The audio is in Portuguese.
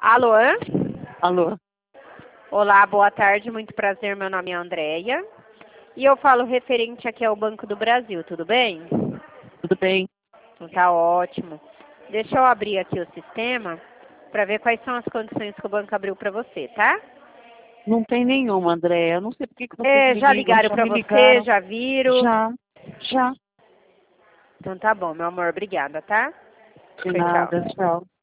Alô? Alô? Olá, boa tarde, muito prazer, meu nome é Andréia. E eu falo referente aqui ao Banco do Brasil, tudo bem? Tudo bem? Então tá ótimo. Deixa eu abrir aqui o sistema para ver quais são as condições que o banco abriu para você, tá? Não tem nenhuma, Andréia. Eu não sei por que vocês me Já ligam. ligaram Já para me você, ligaram. já viram? Já. Então tá bom, meu amor, obrigada, tá? De Tchau, tchau. nada, tchau.